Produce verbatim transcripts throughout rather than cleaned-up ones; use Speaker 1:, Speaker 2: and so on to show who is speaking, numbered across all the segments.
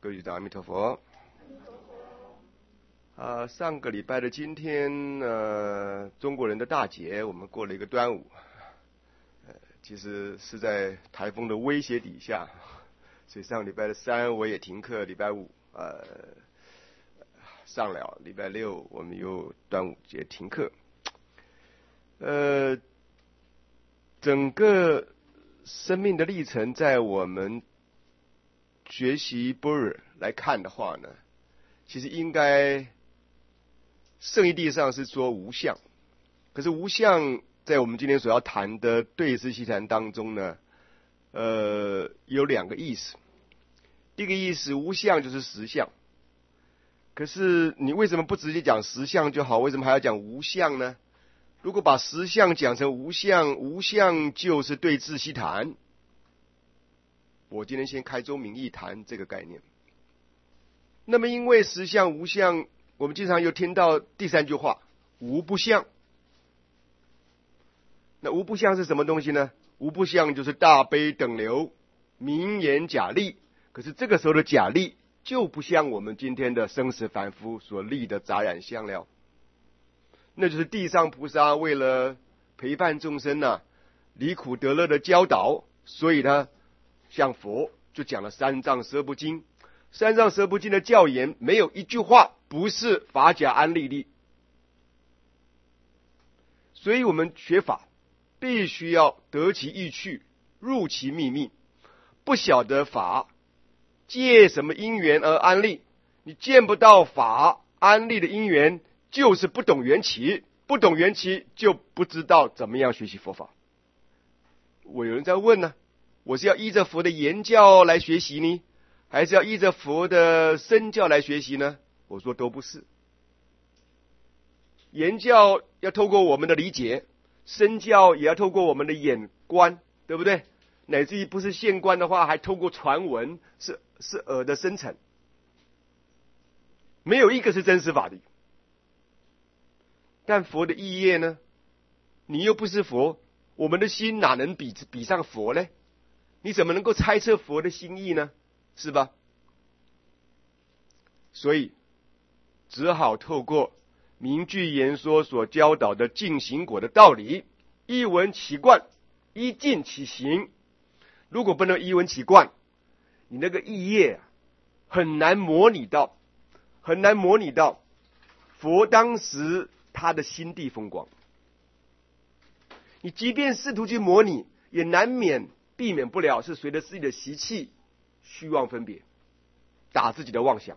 Speaker 1: 各位长，阿弥陀佛。啊，上个礼拜的今天，呃，中国人的大节，我们过了一个端午。呃，其实是在台风的威胁底下，所以上礼拜的三我也停课，礼拜五呃上了，礼拜六我们又端午节停课。呃，整个生命的历程，在我们学习般若来看的话呢，其实应该圣义地上是说无相，可是无相在我们今天所要谈的对治习谈当中呢，呃，有两个意思。第一个意思，无相就是实相，可是你为什么不直接讲实相就好？为什么还要讲无相呢？如果把实相讲成无相，无相就是对治习谈。我今天先开宗明义谈这个概念。那么因为实相无相，我们经常又听到第三句话，无不相。那无不相是什么东西呢？无不相就是大悲等流，名言假立。可是这个时候的假立就不像我们今天的生死凡夫所立的杂染相了。那就是地上菩萨为了陪伴众生呢、啊，离苦得乐的教导，所以呢像佛就讲了三藏十二部经。三藏十二部经的教言没有一句话不是法假安立立。所以我们学法必须要得其意趣，入其秘密。不晓得法借什么因缘而安立，你见不到法安立的因缘，就是不懂缘起，不懂缘起就不知道怎么样学习佛法。我有人在问呢，我是要依着佛的言教来学习呢，还是要依着佛的身教来学习呢？我说都不是。言教要透过我们的理解，身教也要透过我们的眼观，对不对？乃至于不是现观的话，还透过传闻，是是耳的生成，没有一个是真实法的。但佛的意业呢？你又不是佛，我们的心哪能比比上佛呢？你怎么能够猜测佛的心意呢？是吧？所以只好透过名句言说所教导的净行果的道理，一闻其观，一尽其行。如果不能一闻其观，你那个意业很难模拟到，很难模拟到佛当时他的心地风光。你即便试图去模拟，也难免避免不了是随着自己的习气虚妄分别，打自己的妄想。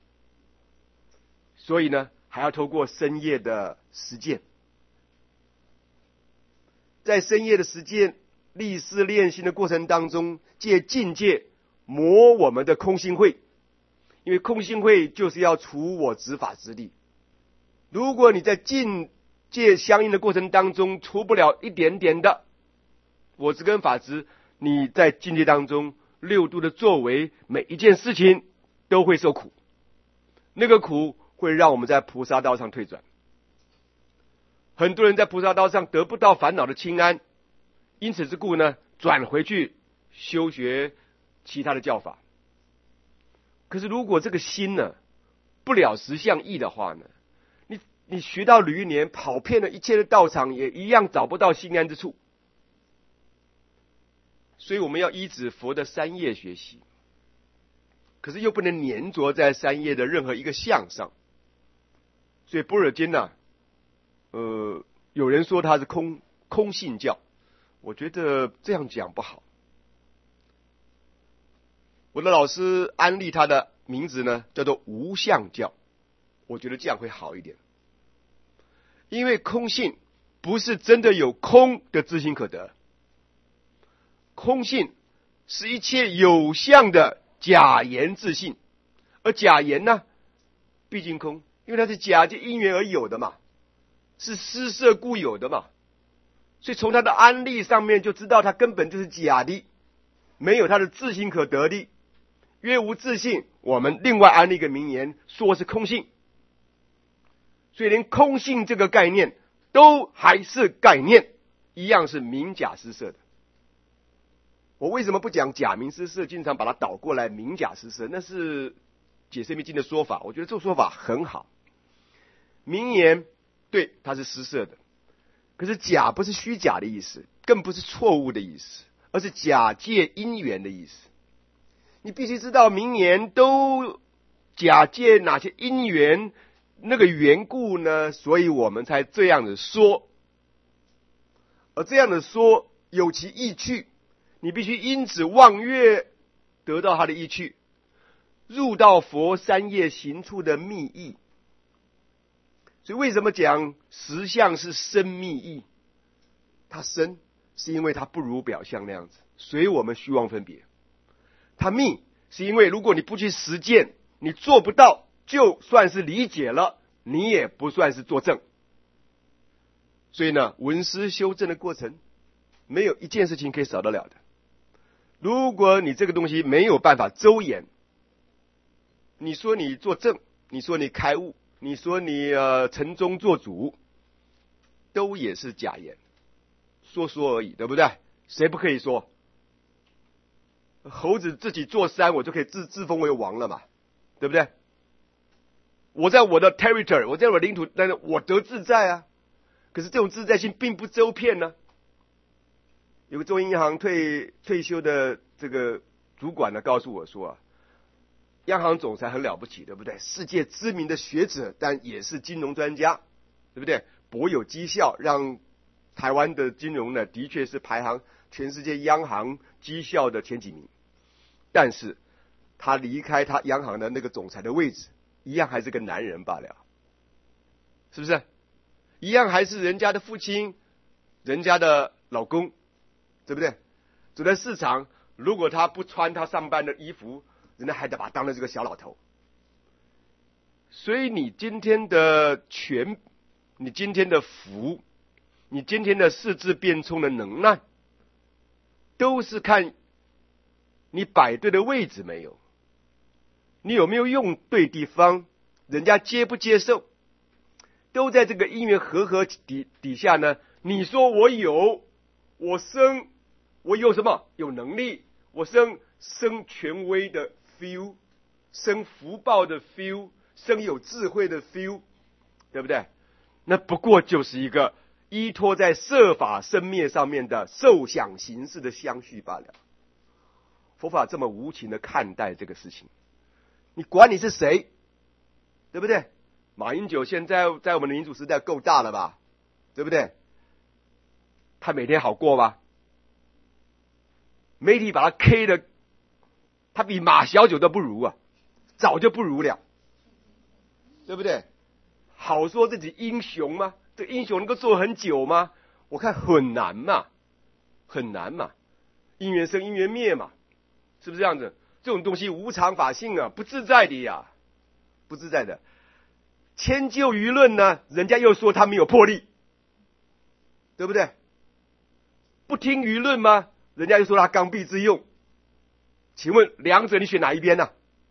Speaker 1: 所以呢，还要透过深夜的实践，在深夜的实践立誓练心的过程当中，借境界磨我们的空心慧，因为空心慧就是要除我执法之力。如果你在境界相应的过程当中除不了一点点的我执跟法执，你在境界当中六度的作为，每一件事情都会受苦，那个苦会让我们在菩萨道上退转。很多人在菩萨道上得不到烦恼的清安，因此之故呢，转回去修学其他的教法。可是如果这个心呢不了实相义的话呢，你你学到驴年，跑遍了一切的道场，也一样找不到心安之处。所以我们要依止佛的三业学习，可是又不能黏着在三业的任何一个相上。所以般若经呢，呃，有人说它是空空性教，我觉得这样讲不好。我的老师安利他的名字呢，叫做无相教，我觉得这样会好一点。因为空性不是真的有空的自性可得，空性是一切有相的假言自性，而假言呢，毕竟空，因为它是假借因缘而有的嘛，是施设故有的嘛，所以从它的安利上面就知道它根本就是假的，没有它的自性可得的。约无自性，我们另外安利一个名言，说是空性。所以连空性这个概念都还是概念，一样是名假施设的。 我为什么不讲假名施设，经常把它倒过来名假施设？那是解释密经的说法，我觉得这个说法很好。名言对，它是施设的，可是假不是虚假的意思，更不是错误的意思，而是假借因缘的意思。你必须知道名言都假借哪些因缘，那个缘故呢？所以我们才这样的说，而这样的说有其意趣，你必须因此望月得到它的意趣，入到佛三业行处的密意。所以为什么讲实相是深密意？它深是因为它不如表象那样子，所以我们虚妄分别。它密是因为如果你不去实践，你做不到，就算是理解了，你也不算是作证。所以呢，闻思修正的过程没有一件事情可以少得了的。如果你这个东西没有办法周延，你说你作证，你说你开悟，你说你呃从中做主，都也是假言，说说而已，对不对？谁不可以说？猴子自己坐山，我就可以自自封为王了嘛，对不对？我在我的 territory， 我在我的领土，但是我得自在啊。可是这种自在性并不周遍呢。有个中银银行退退休的这个主管呢，告诉我说啊，央行总裁很了不起，对不对？世界知名的学者，但也是金融专家，对不对？博有绩效，让台湾的金融呢，的确是排行全世界央行绩效的前几名。但是他离开他央行的那个总裁的位置，一样还是个男人罢了，是不是？一样还是人家的父亲，人家的老公，对不对？走在市场，如果他不穿他上班的衣服，人家还得把他当了这个小老头。所以你今天的权，你今天的福，你今天的世智变聪的能耐，都是看你摆对的位置没有，你有没有用对地方，人家接不接受，都在这个因缘和合底底下呢。你说我有，我生，我有什么？有能力，我生生权威的 feel， 生福报的 feel， 生有智慧的 feel， 对不对？那不过就是一个依托在色法生灭上面的受想行识的相续罢了。佛法这么无情的看待这个事情，你管你是谁，对不对？马英九现在在我们的民主时代够大了吧，对不对？他每天好过吗？媒体把他 K 的，他比马小九都不如啊，早就不如了，对不对？好说自己英雄吗？这英雄能够做很久吗？我看很难嘛，很难嘛，因缘生因缘灭嘛，是不是这样子？这种东西无常法性啊，不自在的呀，不自在的。迁就舆论呢，人家又说他没有魄力，对不对？不听舆论吗？人家又说他刚愎自用。请问两者你选哪一边呢？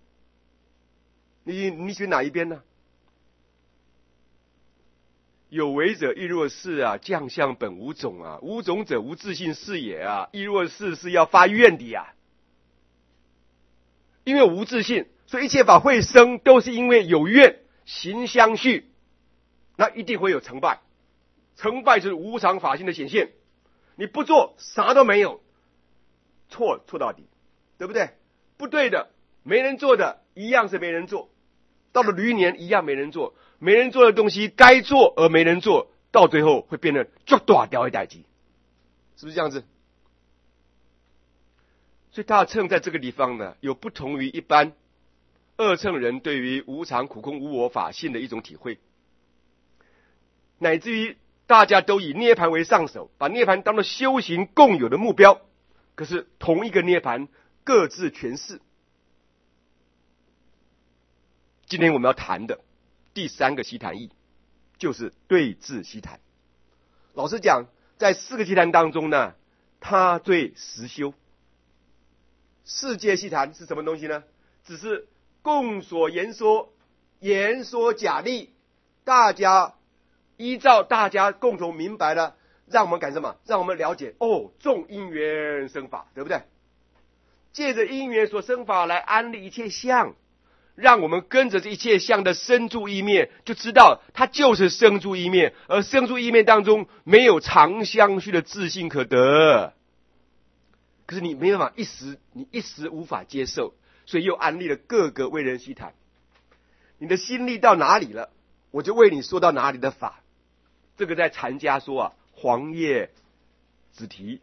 Speaker 1: 你你选哪一边呢？有为者亦若是啊，将相本无种啊，无种者无自性是也啊，亦若是是要发愿的呀。因为无自性，所以一切法会生，都是因为有愿，行相续，那一定会有成败。成败就是无常法性的显现。你不做，啥都没有，错错到底，对不对？不对的，没人做的，一样是没人做。到了驴年，一样没人做。没人做的东西该做而没人做，到最后会变得绝大条的代志，是不是这样子？所以大乘在这个地方呢，有不同于一般二乘人对于无常、苦空、无我法性的一种体会，乃至于大家都以涅槃为上手，把涅槃当作修行共有的目标。可是同一个涅槃，各自诠释。今天我们要谈的第三个悉檀义，就是对治悉檀。老实讲，在四个悉檀当中呢，它最实修。世界悉檀是什么东西呢？只是共所言说，言说假立，大家依照大家共同明白了，让我们感什么？让我们了解哦，众因缘生法，对不对？ 借着因缘所生法来安立一切相，让我们跟着这一切相的生住意灭，就知道它就是生住意灭，而生住意灭当中没有常相续的自性可得。可是你没办法一时，你一时无法接受，所以又安立了各个为人悉谈。你的心力到哪里了，我就为你说到哪里的法。这个在禅家说啊，黄叶子题。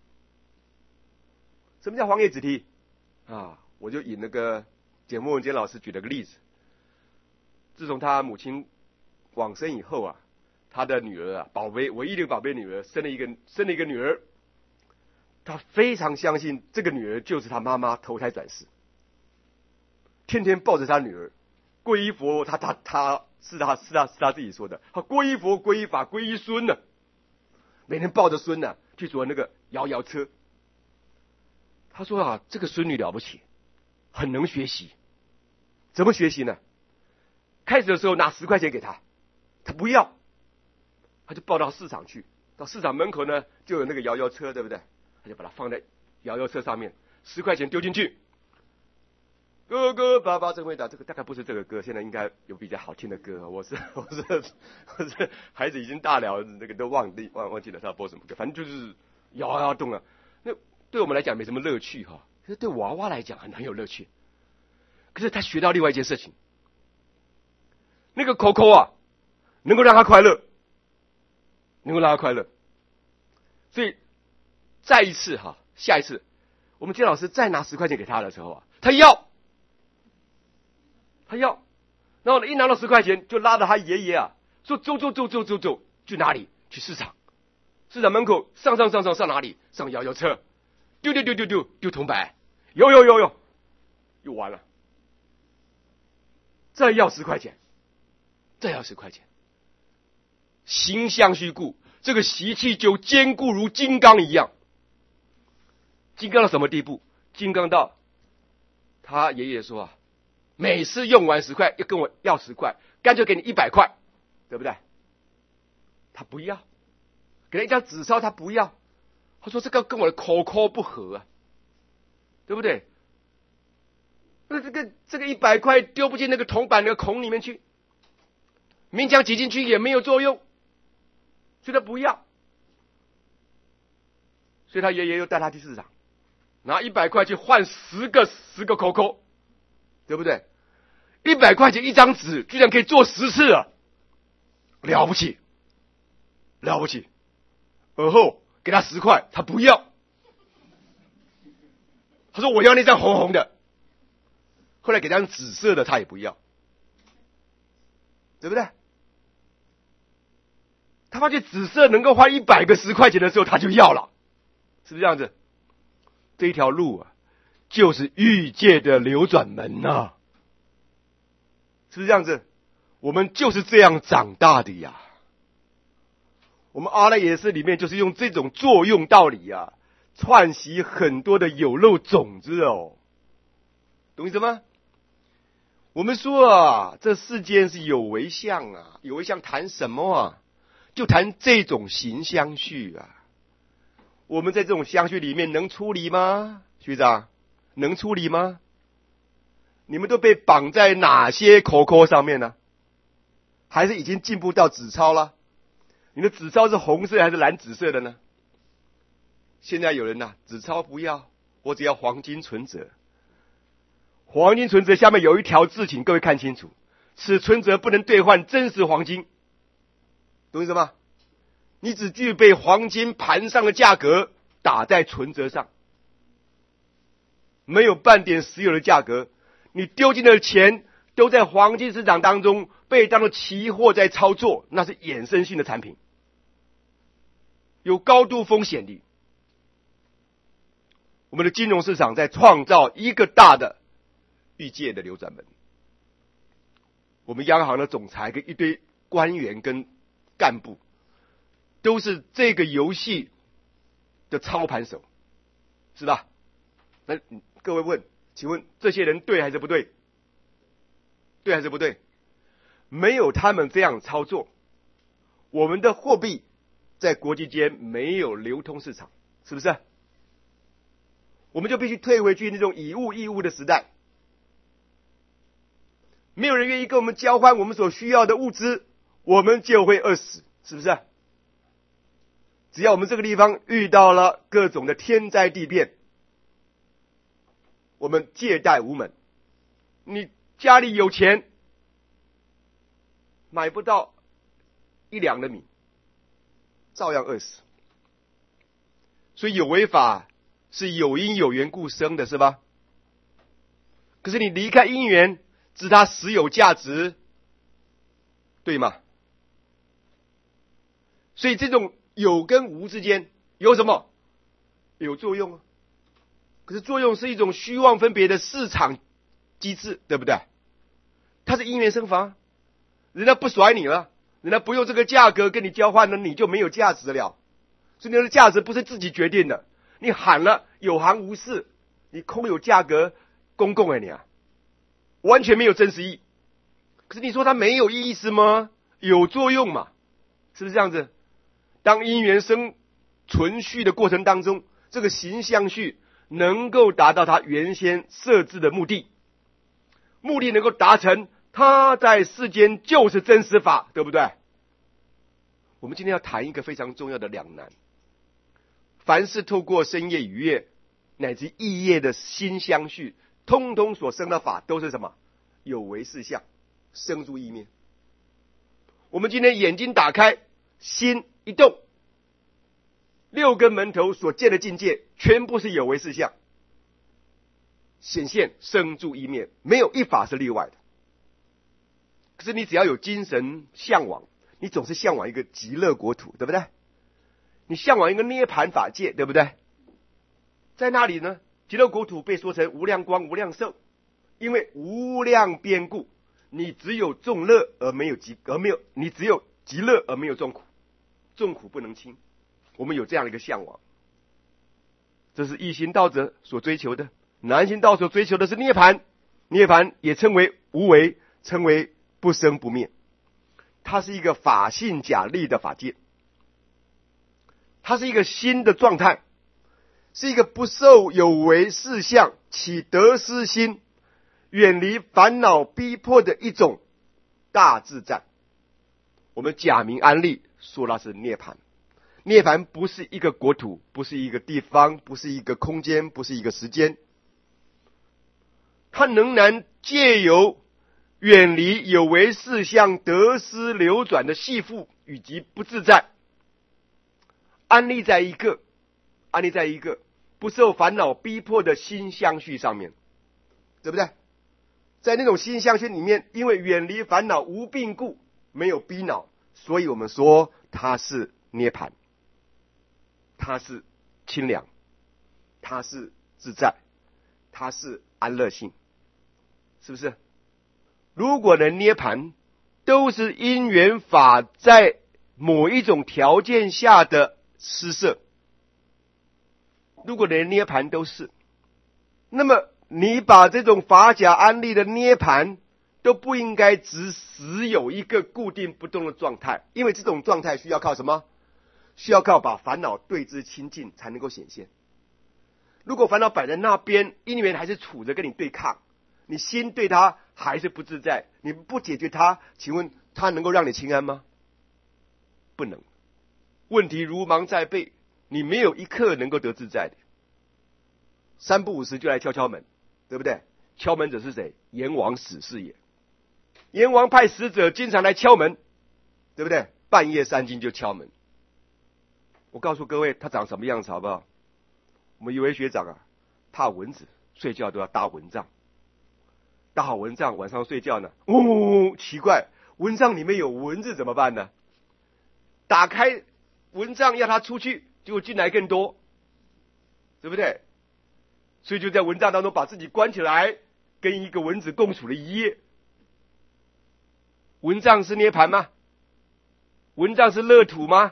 Speaker 1: 什么叫黄叶子题啊？我就以那个简莫文坚老师举了个例子。自从他母亲往生以后啊，他的女儿啊，宝贝唯一的宝贝女儿生了一个生了一个女儿，他非常相信这个女儿就是他妈妈投胎转世，天天抱着他女儿皈依佛，他他他是他是他是他自己说的，他皈依佛皈依法皈依孙呢，每天抱着孙呢去坐那个摇摇车。他说啊，这个孙女了不起，很能学习。怎么学习呢？开始的时候拿十块钱给他，他不要，他就抱到市场去，到市场门口呢就有那个摇摇车，对不对？他就把它放在摇摇车上面，十块钱丢进去。哥哥爸爸真伟大，这个大概不是这个歌，现在应该有比较好听的歌。我是我是我是孩子已经大了，那个都忘记忘忘记了他播什么歌，反正就是摇摇动啊。那对我们来讲没什么乐趣哈，可是对娃娃来讲很很有乐趣。可是他学到另外一件事情，那个口口啊，能够让他快乐，能够让他快乐。所以再一次哈，下一次我们金老师再拿十块钱给他的时候啊，他要，他要，然后呢，一拿到十块钱就拉着他爷爷啊，说走走走走走走，去哪里？去市场。市场门口上上上上上哪里？上摇摇车，丢丢丢丢丢丢铜板，有有有有，又完了。再要十块钱，再要十块钱。形相虚故，这个习气就坚固如金刚一样。金刚到什么地步？金刚到他爷爷说啊，每次用完十块要跟我要十块，干脆给你一百块，对不对？他不要，给他一张纸钞他不要，他说这个跟我的口口不合啊，对不对？那这个这个一百块丢不进那个铜板那个孔里面去，勉强挤进去也没有作用，所以他不要。所以他爷爷又带他去市场，拿一百块去换十个十个口口，对不对？一百块钱一张纸，居然可以做十次啊，了不起，了不起。而后给他十块，他不要，他说我要那张红红的。后来给他张紫色的，他也不要，对不对？他发现紫色能够换一百个十块钱的时候，他就要了，是不是这样子？这一条路啊，就是欲界的流转门呐、啊，是不是这样子？我们就是这样长大的呀。我们阿赖耶识里面就是用这种作用道理啊，串习很多的有漏种子哦，懂意思吗？我们说啊，这世间是有为相啊，有为相谈什么啊？就谈这种形相续啊。我们在这种相续里面能出离吗？学长，能出离吗？你们都被绑在哪些口口上面呢？还是已经进步到纸钞了？你的纸钞是红色还是蓝紫色的呢？现在有人呐、啊，纸钞不要，我只要黄金存折。黄金存折下面有一条字，请各位看清楚：此存折不能兑换真实黄金，懂意思吗？你只具备黄金盘上的价格打在存折上，没有半点实有的价格。你丢进的钱都在黄金市场当中被当作期货在操作，那是衍生性的产品，有高度风险的。我们的金融市场在创造一个大的欲界的流转门，我们央行的总裁跟一堆官员跟干部都是这个游戏的操盘手，是吧？那各位问，请问这些人对还是不对？对还是不对？没有他们这样操作，我们的货币在国际间没有流通市场，是不是？ 我们就必须退回去那种以物易物的时代。没有人愿意跟我们交换我们所需要的物资，我们就会饿死，是不是？只要我们这个地方遇到了各种的天灾地变，我们借贷无门，你家里有钱，买不到一两的米，照样饿死。所以有为法是有因有缘故生的，是吧？可是你离开因缘，知它实有价值，对吗？所以这种有跟无之间有什么？有作用啊。可是作用是一种虚妄分别的市场机制，对不对？它是因缘生法，人家不甩你了，人家不用这个价格跟你交换了，你就没有价值了。所以你的价值不是自己决定的，你喊了有行无市，你空有价格公共哎你啊，完全没有真实意义。可是你说它没有意思吗？有作用嘛，是不是这样子？当因缘生存续的过程当中，这个形象序能够达到它原先设置的目的，目的能够达成，它在世间就是真实法，对不对？我们今天要谈一个非常重要的两难。凡是透过生业语业乃至意业的心相续，通通所生的法都是什么？有为事相，生住意灭。我们今天眼睛打开，心一动，六根门头所见的境界全部是有为事相显现，生住意灭，没有一法是例外的。可是你只要有精神向往，你总是向往一个极乐国土，对不对？你向往一个涅槃法界，对不对？在那里呢，极乐国土被说成无量光无量寿，因为无量边故，你只有众乐而没有极，而没有你只有极乐而没有众苦，众苦不能轻。我们有这样的一个向往，这是一心道者所追求的。南行道所追求的是涅槃，涅槃也称为无为，称为不生不灭。它是一个法性假立的法界，它是一个新的状态，是一个不受有为事相起得失心，远离烦恼逼迫的一种大自在。我们假名安立说那是涅槃。涅槃不是一个国土，不是一个地方，不是一个空间，不是一个时间，它仍然借由远离有为事相得失流转的系缚以及不自在，安立在一个安立在一个不受烦恼逼迫的心相续上面，对不对？在那种心相续里面，因为远离烦恼无病故，没有逼恼，所以我们说它是涅槃，它是清凉，它是自在，它是安乐性，是不是？如果能涅槃，都是因缘法在某一种条件下的施设。如果连涅槃都是，那么你把这种法假安立的涅槃都不应该只只有一个固定不动的状态，因为这种状态需要靠什么？需要靠把烦恼对之清净才能够显现。如果烦恼摆在那边，因缘还是处着跟你对抗，你心对它还是不自在，你不解决它，请问它能够让你清安吗？不能。问题如芒在背，你没有一刻能够得自在的。三不五时就来敲敲门，对不对？敲门者是谁？阎王使是也。阎王派使者经常来敲门，对不对？半夜三更就敲门。我告诉各位，他长什么样子好不好？我们有位学长啊，怕蚊子，睡觉都要搭蚊帐。搭好蚊帐，晚上睡觉呢，呜，奇怪，蚊帐里面有蚊子怎么办呢？打开蚊帐要他出去，结果进来更多，对不对？所以就在蚊帐当中把自己关起来，跟一个蚊子共处了一夜。蚊帐是涅槃吗？蚊帐是乐土吗？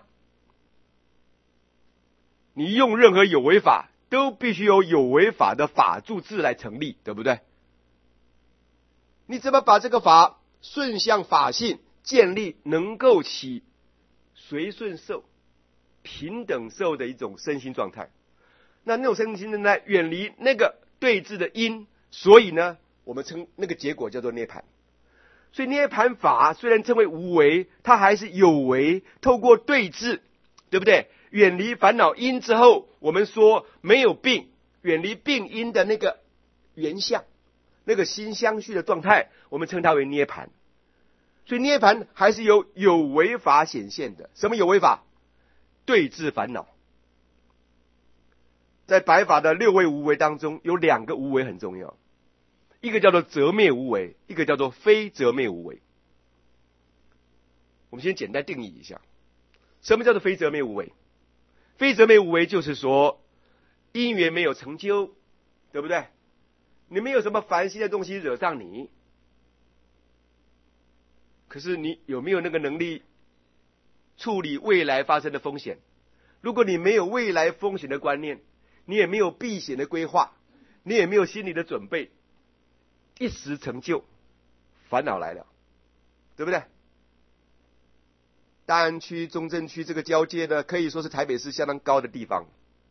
Speaker 1: 你用任何有为法，都必须有有为法的法住智来成立，对不对？你怎么把这个法顺向法性建立，能够起随顺受、平等受的一种身心状态？ 那那种生命清净呢，远离那个对峙的因，所以呢，我们称那个结果叫做涅槃。所以涅槃法虽然称为无为，它还是有为，透过对峙，对不对？远离烦恼因之后，我们说没有病，远离病因的那个原相，那个心相续的状态，我们称它为涅槃。所以涅槃还是有有为法显现的。什么有为法？对治烦恼。在白法的六位无为当中，有两个无为很重要，一个叫做择灭无为，一个叫做非择灭无为。我们先简单定义一下，什么叫做非择灭无为？非择灭无为就是说，因缘没有成就，对不对？你没有什么烦心的东西惹上你，可是你有没有那个能力处理未来发生的风险？如果你没有未来风险的观念，你也没有避险的规划，你也没有心理的准备，一时成就，烦恼来了，对不对？大安区、中正区这个交界呢，可以说是台北市相当高的地方。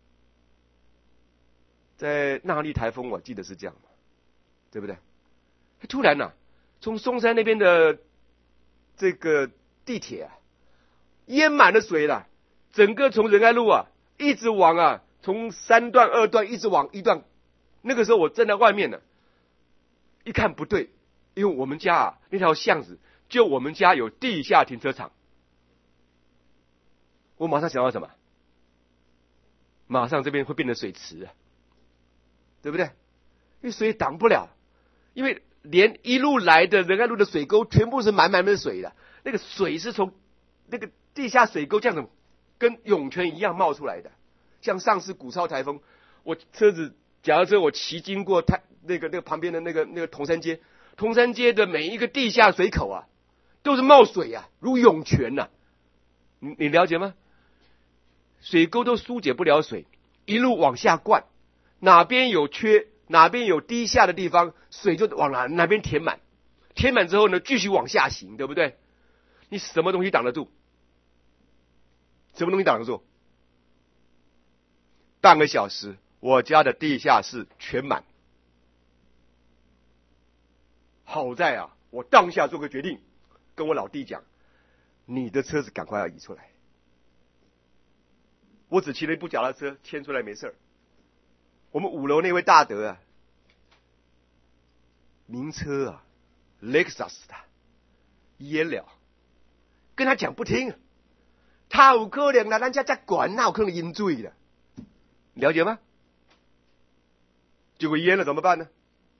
Speaker 1: 在纳莉台风，我记得是这样嘛，对不对？突然呢、啊，从松山那边的这个地铁啊，淹满了水了，整个从仁爱路啊，一直往啊，从三段、二段一直往一段。那个时候我站在外面呢，一看不对，因为我们家啊那条巷子，就我们家有地下停车场。我马上想到什么？马上这边会变成水池啊，对不对？因为水挡不了，因为连一路来的仁爱路的水沟全部是满满的水的，那个水是从那个地下水沟这样子跟涌泉一样冒出来的。像上次古超台风，我车子脚踏车我骑经过它那个那个旁边的那个那个铜山街，铜山街的每一个地下水口啊，都是冒水啊，如涌泉呐、啊。你你了解吗？水沟都疏解不了水，一路往下灌，哪边有缺，哪边有低下的地方，水就往哪哪边填满，填满之后呢，继续往下行，对不对？你什么东西挡得住？什么东西挡得住？半个小时，我家的地下室全满。好在啊，我当下做个决定，跟我老弟讲，你的车子赶快要移出来。我只骑了一部脚踏车，牵出来没事儿。我们五楼那位大德啊，名车啊 ，Lexus 的，淹了，跟他讲不听，他有可能啦，人家在管，哪有可能淹水的？了解吗？结果淹了怎么办呢？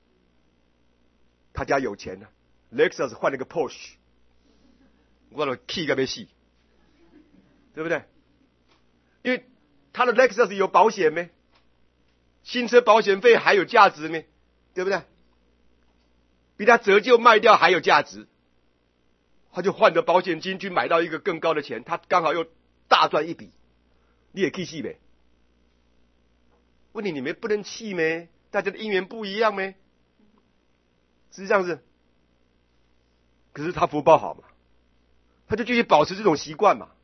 Speaker 1: 他家有钱呢、啊、，Lexus 换了个 Porsche， 我了气个要死，对不对？因为他的 Lexus 有保险没？新车保险费还有价值没？对不对？比他折旧卖掉还有价值，他就换着保险金去买到一个更高的钱，他刚好又大赚一笔，你也气气呗？问题你们不能气咩？大家的因缘不一样咩？是这样子。可是他福报好嘛，他就继续保持这种习惯嘛。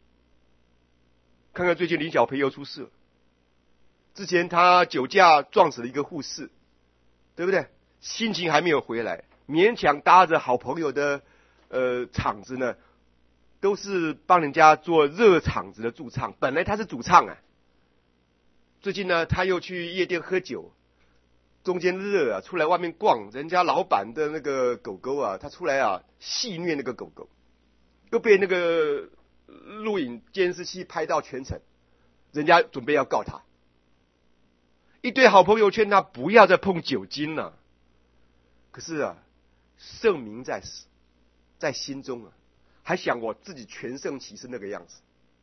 Speaker 1: 看看最近林小培又出事了，之前他酒驾撞死了一个护士，对不对？心情还没有回来，勉强搭着好朋友的呃场子呢，都是帮人家做热场子的驻唱，本来他是主唱啊。最近呢，他又去夜店喝酒，中间热啊，出来外面逛，人家老板的那个狗狗啊，他出来啊戏虐那个狗狗，又被那个录影监视器拍到全程，人家准备要告他。一堆好朋友劝他不要再碰酒精了，可是啊，圣明在在心中啊，还想我自己全盛期是那个样子，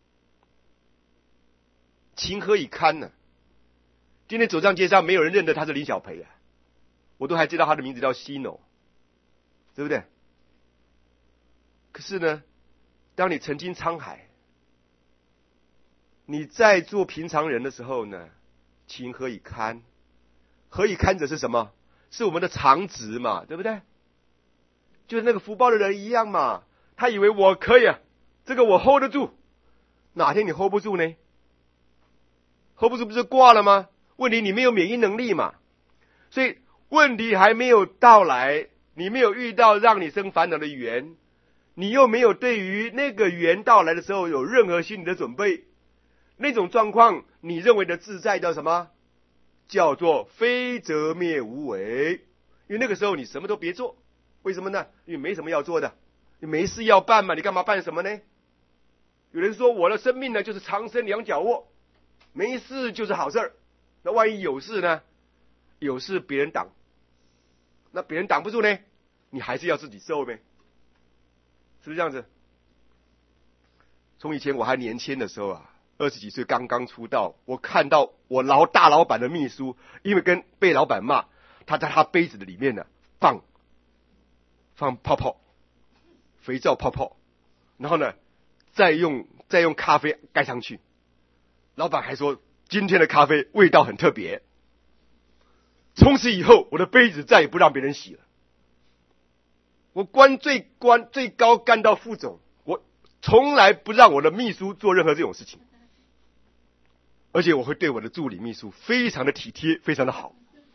Speaker 1: 情何以堪呢？今天走上街上，没有人认得他是林小培啊，我都还知道他的名字叫西诺，对不对？可是呢，当你曾经沧海，你在做平常人的时候呢，情何以堪？何以堪者是什么？是我们的常值嘛，对不对？就是那个福报的人一样嘛，他以为我可以啊，这个我 hold 得住，哪天你 hold 不住呢 hold 不住不是挂了吗？问题你没有免疫能力嘛，所以问题还没有到来，你没有遇到让你生烦恼的缘，你又没有对于那个缘到来的时候有任何心理的准备，那种状况你认为的自在叫什么？叫做非则灭无为。因为那个时候你什么都别做，为什么呢？因为没什么要做的，你没事要办嘛，你干嘛办什么呢？有人说我的生命呢就是长生两脚卧，没事就是好事儿，那万一有事呢？有事别人挡，那别人挡不住呢，你还是要自己受呗，是不是这样子？从以前我还年轻的时候啊，二十几岁刚刚出道，我看到我老大老板的秘书，因为跟被老板骂，他在他杯子的里面呢放放泡泡，肥皂泡泡，然后呢再用再用咖啡盖上去，老板还说今天的咖啡味道很特别。从此以后，我的杯子再也不让别人洗了。我官最官最高干到副总，我从来不让我的秘书做任何这种事情，而且我会对我的助理秘书非常的体贴，非常的好。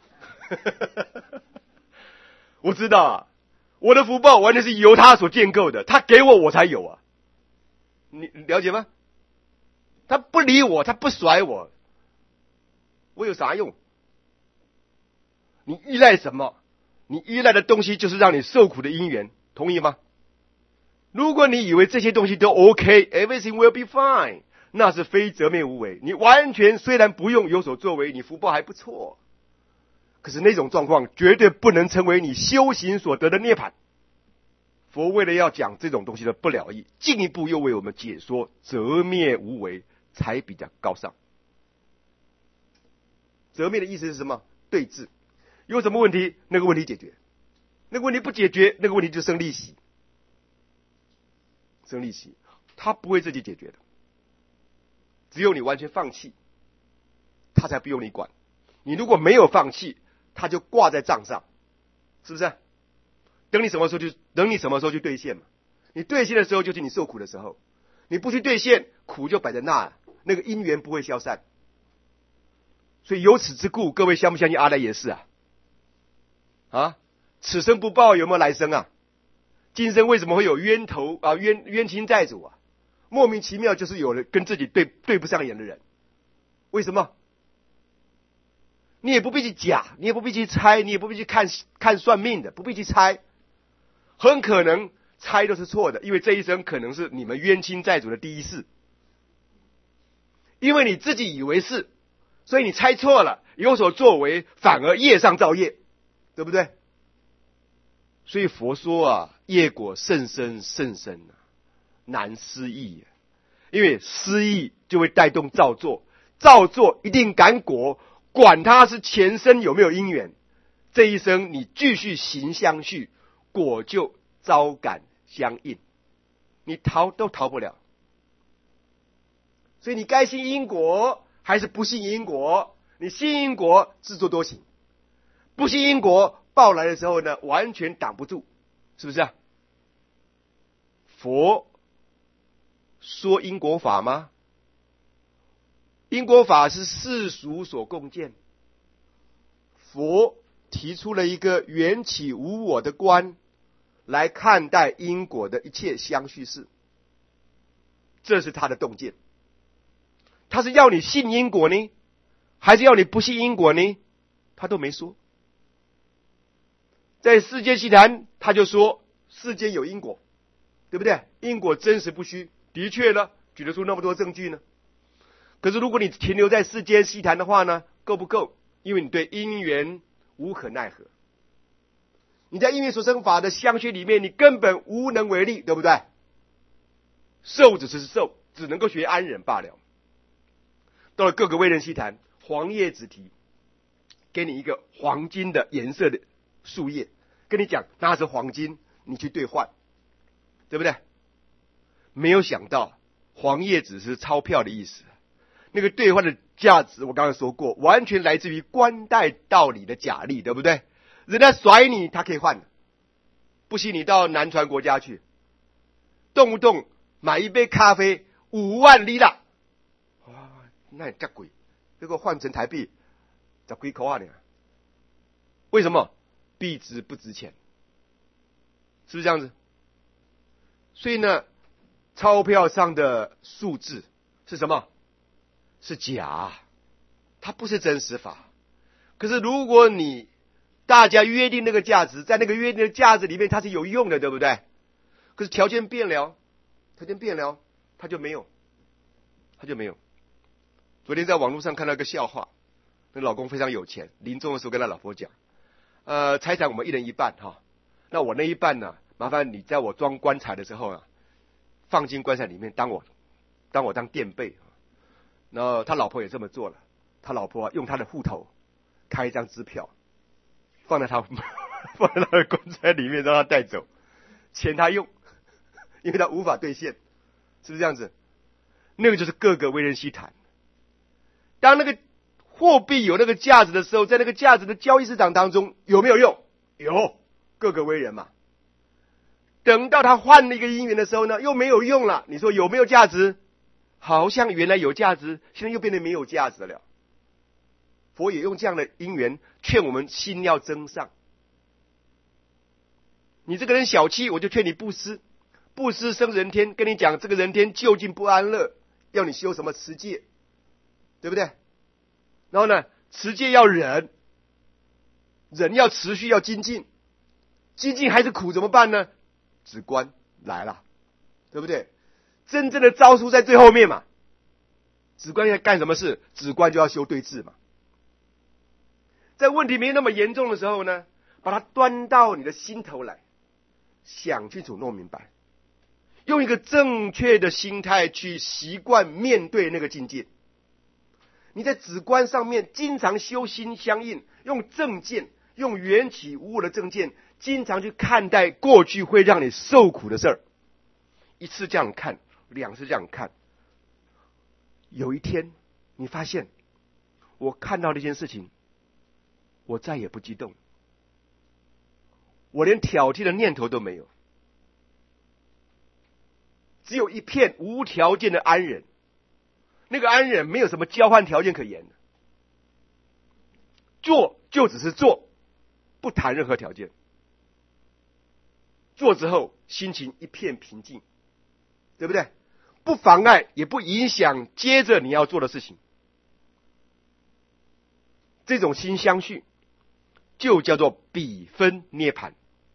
Speaker 1: 我知道啊，我的福报完全是由他所建构的，他给我我才有啊，你了解吗？他不理我，他不甩我，我有啥用？你依赖什么？你依赖的东西就是让你受苦的因缘，同意吗？如果你以为这些东西都 OK，everything will be fine， 那是非则灭无为。你完全虽然不用有所作为，你福报还不错，可是那种状况绝对不能成为你修行所得的涅槃。佛为了要讲这种东西的不了义，进一步又为我们解说则灭无为，才比较高尚。则灭的意思是什么？对治。有什么问题，那个问题解决，那个问题不解决，那个问题就生利息，生利息，他不会自己解决的，只有你完全放弃，他才不用你管。你如果没有放弃，他就挂在账上，是不是？等你什么时候就等你什么时候去兑现嘛？你兑现的时候就是你受苦的时候，你不去兑现，苦就摆在那，那个因缘不会消散。所以由此之故，各位相不相信阿赖耶识啊？啊，此生不报有没有来生啊？今生为什么会有冤头啊冤冤亲债主啊？莫名其妙就是有人跟自己对对不上眼的人，为什么？你也不必去假，你也不必去猜，你也不必去看看算命的，不必去猜，很可能猜都是错的，因为这一生可能是你们冤亲债主的第一世，因为你自己以为是，所以你猜错了，有所作为，反而业上造业。对不对？所以佛说啊，业果甚深甚深啊，难思议啊。因为思议就会带动造作，造作一定感果，管他是前生有没有因缘，这一生你继续行相续，果就招感相应，你逃都逃不了。所以你该信因果还是不信因果？你信因果自作多情。不信因果报来的时候呢，完全挡不住，是不是啊？佛说因果法吗？因果法是世俗所共见，佛提出了一个缘起无我的观来看待因果的一切相续事，这是他的洞见。他是要你信因果呢，还是要你不信因果呢？他都没说。在世间细谈，他就说世间有因果，对不对？因果真实不虚，的确呢，举得出那么多证据呢。可是如果你停留在世间细谈的话呢，够不够？因为你对因缘无可奈何，你在因缘所生法的相续里面，你根本无能为力，对不对？受只是受，只能够学安忍罢了。到了各个为人细谈，黄叶子题，给你一个黄金的颜色的树叶，跟你讲那是黄金，你去兑换，对不对？没有想到黄叶只是钞票的意思，那个兑换的价值我刚才说过，完全来自于官带道理的假利，对不对？人家甩你他可以换，不信你到南传国家去，动不动买一杯咖啡五万里拉，哇，那也价贵，对这个换成台币，十几块呢？为什么？币值不值钱，是不是这样子？所以呢，钞票上的数字是什么？是假，它不是真实法。可是如果你大家约定那个价值，在那个约定的价值里面，它是有用的，对不对？可是条件变了，条件变了，它就没有，它就没有。昨天在网络上看到一个笑话，那老公非常有钱，临终的时候跟他老婆讲，呃，财产我们一人一半哈，那我那一半呢，麻烦你在我装棺材的时候啊，放进棺材里面，当我当我当垫背。然后他老婆也这么做了，他老婆、啊、用他的户头开一张支票，放在他放在他的棺材里面，让他带走，钱他用，因为他无法兑现，是不是这样子？那个就是各个为人稀谈。当那个货币有那个价值的时候，在那个价值的交易市场当中有没有用？有，各个为人嘛。等到他换了一个因缘的时候呢，又没有用了。你说有没有价值？好像原来有价值，现在又变得没有价值了。佛也用这样的因缘劝我们心要增上。你这个人小气，我就劝你布施，布施生人天，跟你讲这个人天究竟不安乐，要你修什么持戒，对不对？然后呢，持戒要忍，忍要持续要精进，精进还是苦怎么办呢？止观来了，对不对？真正的招数在最后面嘛。止观要干什么事？止观就要修对治嘛。在问题没那么严重的时候呢，把它端到你的心头来，想清楚弄明白，用一个正确的心态去习惯面对那个境界。你在止观上面经常修心相应，用正见，用缘起无我的正见，经常去看待过去会让你受苦的事儿。一次这样看，两次这样看，有一天你发现，我看到那件事情，我再也不激动，我连挑剔的念头都没有，只有一片无条件的安忍。那个安忍没有什么交换条件可言的，做就只是做，不谈任何条件。做之后心情一片平静，对不对？不妨碍也不影响接着你要做的事情。这种心相续就叫做比分涅槃。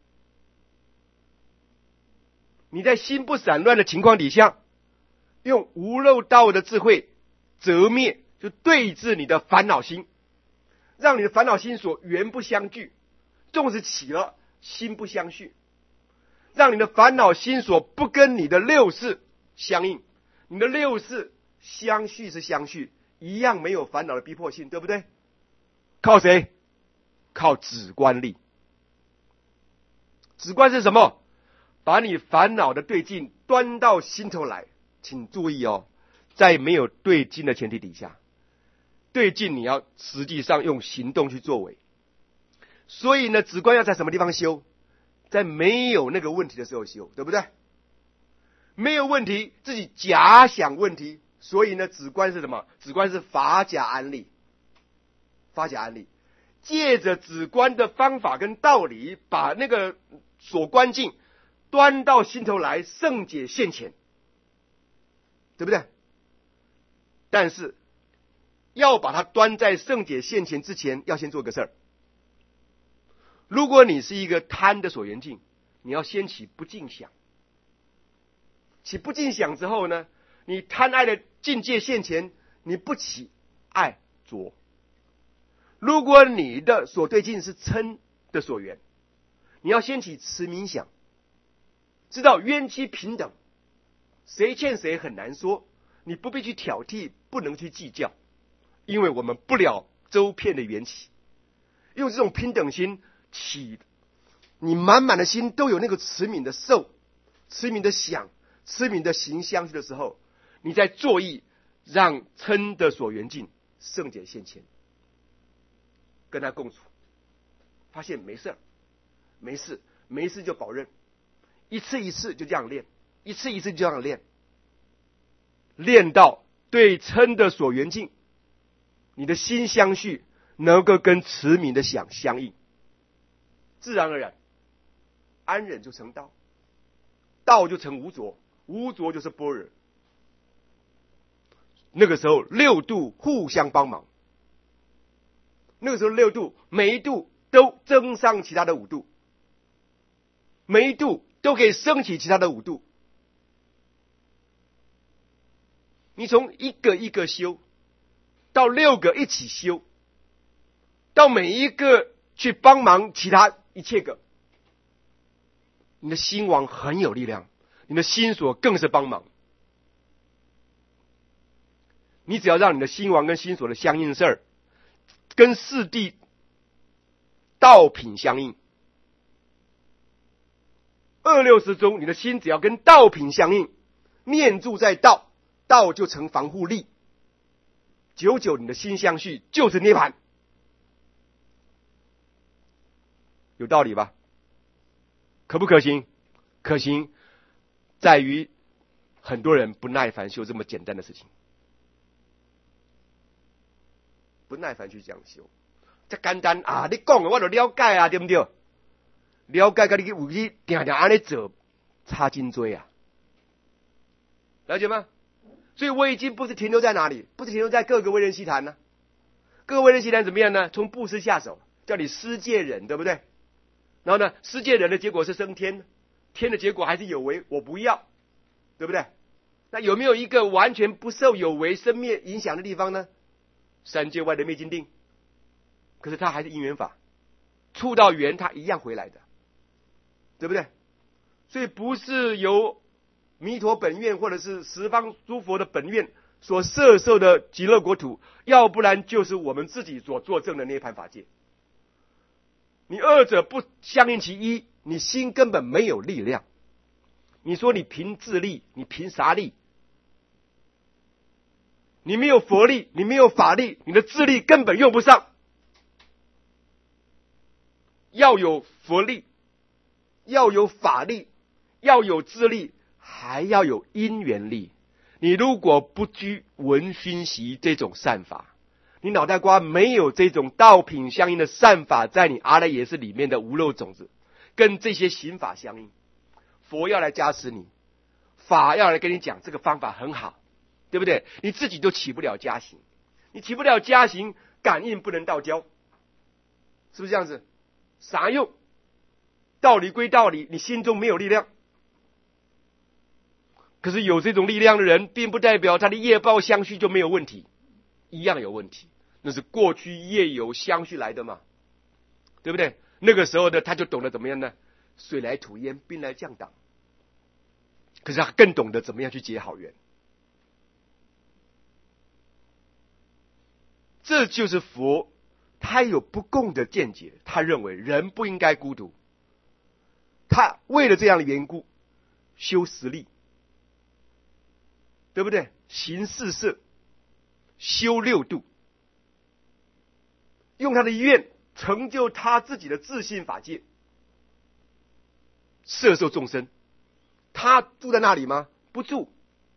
Speaker 1: 你在心不散乱的情况底下，用无漏道的智慧折灭，就对治你的烦恼心，让你的烦恼心所缘不相聚，纵使起了心不相续，让你的烦恼心所不跟你的六识相应。你的六识相续是相续，一样没有烦恼的逼迫性，对不对？靠谁？靠止观力。止观是什么？把你烦恼的对境端到心头来。请注意哦，在没有对境的前提底下，对境你要实际上用行动去作为。所以呢，止观要在什么地方修？在没有那个问题的时候修，对不对？没有问题，自己假想问题，所以呢，止观是什么？止观是法假安立，法假安立，借着止观的方法跟道理，把那个所观境端到心头来，圣解现前，对不对？但是要把它端在圣解现前之前，要先做个事儿。如果你是一个贪的所缘境，你要先起不净想。起不净想之后呢，你贪爱的境界现前，你不起爱着。如果你的所对境是嗔的所缘，你要先起慈悯想，知道冤屈平等，谁欠谁很难说，你不必去挑剔，不能去计较，因为我们不了周遍的缘起。用这种平等心起，你满满的心都有那个慈悯的受，慈悯的想，慈悯的行相续的时候，你在作意让嗔的所缘境圣解现前，跟他共处，发现没事没事没事就保认，一次一次就这样练，一次一次就这样练，练到对嗔的所缘境， 你的心相续能够跟持名的想相应，自然而然，安忍就成道，道就成无着，无着就是般若。那个时候六度互相帮忙，那个时候六度每一度都增上其他的五度，每一度都可以升起其他的五度。你从一个一个修，到六个一起修，到每一个去帮忙其他一切个，你的心王很有力量，你的心所更是帮忙。你只要让你的心王跟心所的相应事儿，跟四谛道品相应，二六时中，你的心只要跟道品相应，念住在道，道就成防护力。久久你的心相续就是涅槃，有道理吧？可不可行？可行，在于很多人不耐烦修这么简单的事情，不耐烦去这样修。这简单啊！你讲的我就了解啊，对不对？了解，跟你有去定定安尼做，差真多啊！了解吗？所以我已经不是停留在哪里，不是停留在各个为人习谈呢。各个为人习谈怎么样呢？从布施下手，叫你施戒忍，对不对？然后呢，施戒忍的结果是升天，天的结果还是有为，我不要，对不对？那有没有一个完全不受有为生灭影响的地方呢？三界外的灭尽定，可是它还是因缘法，触到缘它一样回来的，对不对？所以不是由弥陀本愿或者是十方诸佛的本愿所摄受的极乐国土，要不然就是我们自己所作证的涅槃法界。你二者不相应其一，你心根本没有力量。你说你凭自力，你凭啥力？你没有佛力，你没有法力，你的智力根本用不上。要有佛力，要有法力，要有智力，还要有因缘力。你如果不居闻熏习这种善法，你脑袋瓜没有这种道品相应的善法在你阿赖耶识里面的无漏种子，跟这些行法相应，佛要来加持你，法要来跟你讲这个方法很好，对不对？你自己都起不了加行，你起不了加行，感应不能道交，是不是这样子？啥用？道理归道理，你心中没有力量。可是有这种力量的人，并不代表他的业报相续就没有问题，一样有问题。那是过去业有相续来的嘛，对不对？那个时候呢，他就懂得怎么样呢？水来土掩，兵来将挡。可是他更懂得怎么样去结好缘。这就是佛，他有不共的见解，他认为人不应该孤独。他为了这样的缘故，修十力，对不对？行四摄，修六度，用他的愿成就他自己的自信法界，摄受众生。他住在那里吗？不住。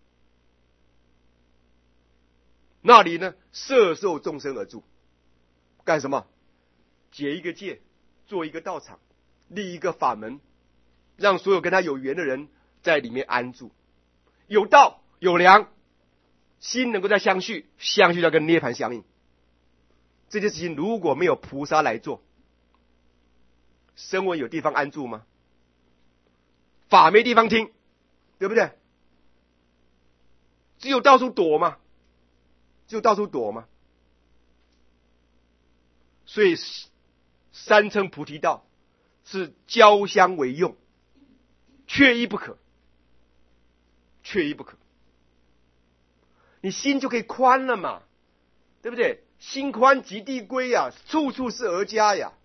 Speaker 1: 那里呢？摄受众生而住。干什么？结一个戒，做一个道场，立一个法门，让所有跟他有缘的人在里面安住。有道有良，心能够在相续，相续要跟涅槃相应。这件事情如果没有菩萨来做，声闻有地方安住吗？法没地方听，对不对？只有到处躲嘛，只有到处躲嘛。所以三称菩提道是交相为用，缺一不可，缺一不可。你心就可以宽了嘛，对不对？心宽即地归呀，处处是而家呀。